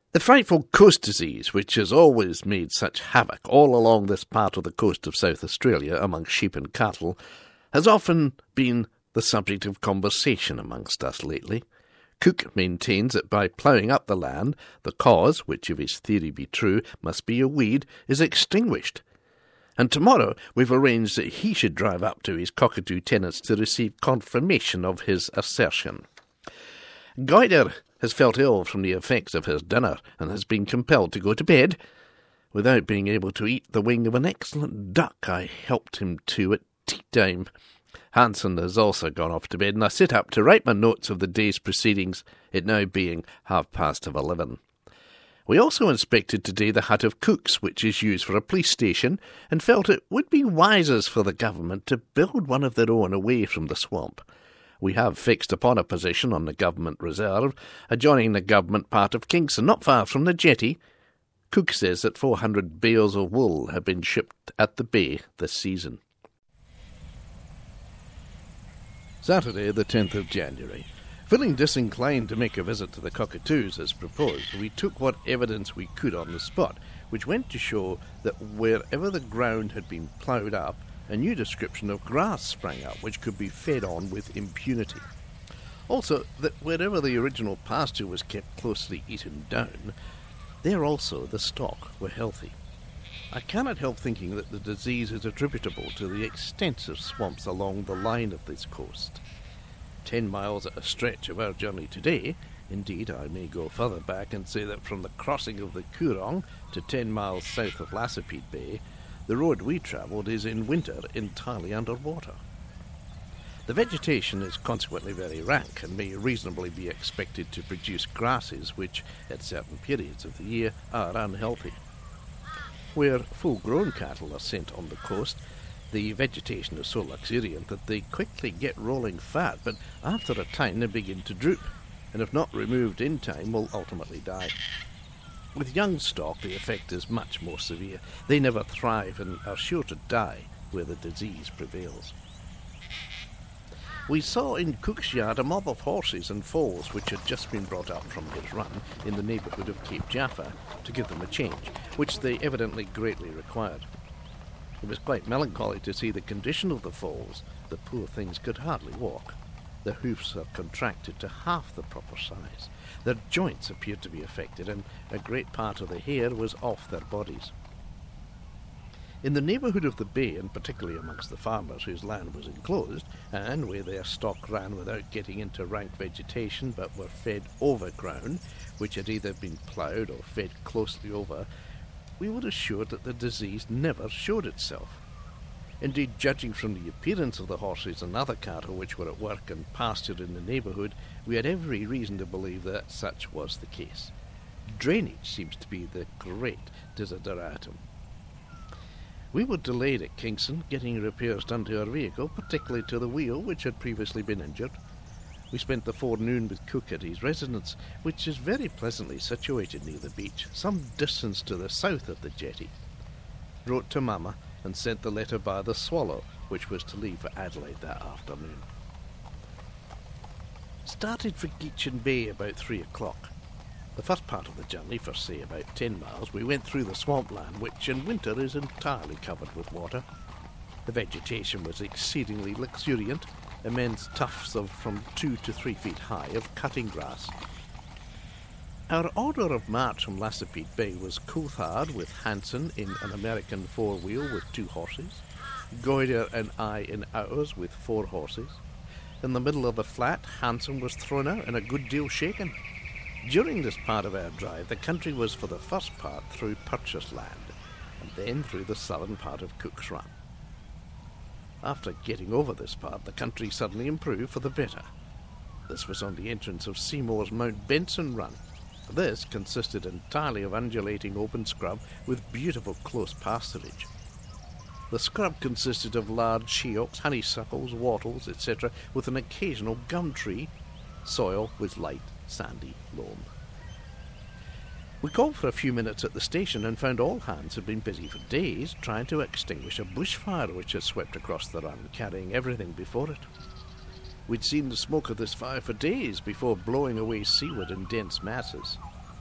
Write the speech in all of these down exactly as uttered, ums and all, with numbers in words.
The frightful coast disease, which has always made such havoc all along this part of the coast of South Australia among sheep and cattle, has often been the subject of conversation amongst us lately. Cook maintains that by ploughing up the land, the cause, which if his theory be true, must be a weed, is extinguished. And tomorrow we've arranged that he should drive up to his cockatoo tenants to receive confirmation of his assertion. Goyder has felt ill from the effects of his dinner and has been compelled to go to bed without being able to eat the wing of an excellent duck I helped him to at tea time. Hanson has also gone off to bed, and I sit up to write my notes of the day's proceedings, it now being half past of eleven. We also inspected today the hut of Cook's, which is used for a police station, and felt it would be wisest for the government to build one of their own away from the swamp. We have fixed upon a position on the government reserve, adjoining the government part of Kingston, not far from the jetty. Cook says that four hundred bales of wool have been shipped at the bay this season. Saturday, the tenth of January. Feeling disinclined to make a visit to the cockatoos as proposed, we took what evidence we could on the spot, which went to show that wherever the ground had been ploughed up, a new description of grass sprang up which could be fed on with impunity. Also, that wherever the original pasture was kept closely eaten down, there also the stock were healthy. I cannot help thinking that the disease is attributable to the extensive swamps along the line of this coast. Ten miles at a stretch of our journey today, indeed I may go further back and say that from the crossing of the Coorong to ten miles south of Lassipede Bay, the road we travelled is in winter entirely under water. The vegetation is consequently very rank and may reasonably be expected to produce grasses which, at certain periods of the year, are unhealthy. Where full-grown cattle are sent on the coast, the vegetation is so luxuriant that they quickly get rolling fat, but after a time they begin to droop, and if not removed in time will ultimately die. With young stock, the effect is much more severe. They never thrive and are sure to die where the disease prevails. We saw in Cook's yard a mob of horses and foals which had just been brought up from his run in the neighbourhood of Cape Jaffa to give them a change, which they evidently greatly required. It was quite melancholy to see the condition of the foals. The poor things could hardly walk. Their hoofs are contracted to half the proper size. Their joints appeared to be affected, and a great part of the hair was off their bodies. In the neighbourhood of the bay, and particularly amongst the farmers whose land was enclosed, and where their stock ran without getting into rank vegetation but were fed over ground, which had either been ploughed or fed closely over, we were assured that the disease never showed itself. Indeed, judging from the appearance of the horses and other cattle which were at work and pastured in the neighbourhood, we had every reason to believe that such was the case. Drainage seems to be the great desideratum. We were delayed at Kingston, getting repairs done to our vehicle, particularly to the wheel, which had previously been injured. We spent the forenoon with Cook at his residence, which is very pleasantly situated near the beach, some distance to the south of the jetty. Wrote to Mama, and sent the letter by the Swallow, which was to leave for Adelaide that afternoon. Started for Geechin Bay about three o'clock. The first part of the journey, for say about ten miles, we went through the swampland, which in winter is entirely covered with water. The vegetation was exceedingly luxuriant, immense tufts of from two to three feet high of cutting grass. Our order of march from Lassipede Bay was Coulthard with Hanson in an American four-wheel with two horses, Goyder and I in ours with four horses. In the middle of the flat, Hanson was thrown out and a good deal shaken. During this part of our drive, the country was for the first part through purchased land, and then through the southern part of Cook's Run. After getting over this part, the country suddenly improved for the better. This was on the entrance of Seymour's Mount Benson Run. This consisted entirely of undulating open scrub with beautiful close pasturage. The scrub consisted of large sheoaks, honeysuckles, wattles, et cetera, with an occasional gum tree. Soil was light, sandy loam. We called for a few minutes at the station and found all hands had been busy for days trying to extinguish a bushfire which had swept across the run, carrying everything before it. We'd seen the smoke of this fire for days before blowing away seaward in dense masses.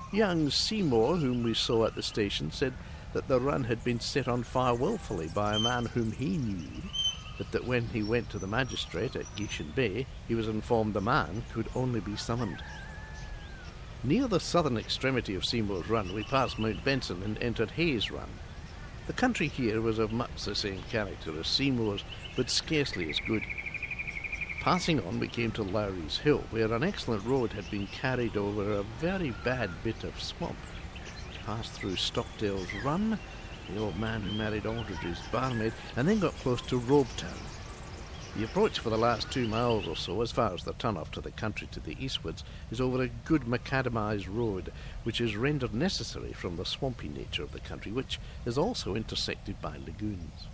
Young Seymour, whom we saw at the station, said that the run had been set on fire wilfully by a man whom he knew, but that when he went to the magistrate at Gishan Bay, he was informed the man could only be summoned. Near the southern extremity of Seymour's Run, we passed Mount Benson and entered Hayes Run. The country here was of much the same character as Seymour's, but scarcely as good. Passing on, we came to Lowry's Hill, where an excellent road had been carried over a very bad bit of swamp. Passed through Stockdale's Run, the old man who married Aldridge's barmaid, and then got close to Robetown. The approach for the last two miles or so, as far as the turn-off to the country to the eastwards, is over a good macadamised road, which is rendered necessary from the swampy nature of the country, which is also intersected by lagoons.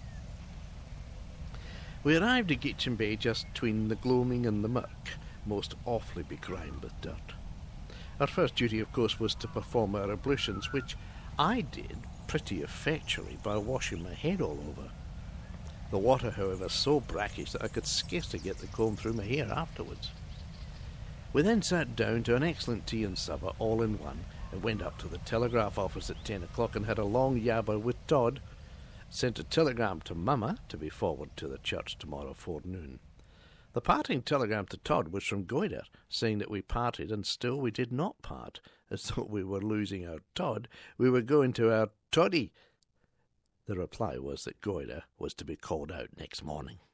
We arrived at Gitchin Bay just between the gloaming and the murk, most awfully begrimed with dirt. Our first duty, of course, was to perform our ablutions, which I did pretty effectually by washing my head all over. The water, however, so brackish that I could scarcely get the comb through my hair afterwards. We then sat down to an excellent tea and supper, all in one, and went up to the telegraph office at ten o'clock and had a long yabber with Todd, sent a telegram to Mama to be forwarded to the church tomorrow forenoon. The parting telegram to Todd was from Goyder, saying that we parted, and still we did not part, as though we were losing our Todd. We were going to our Toddy. The reply was that Goyder was to be called out next morning.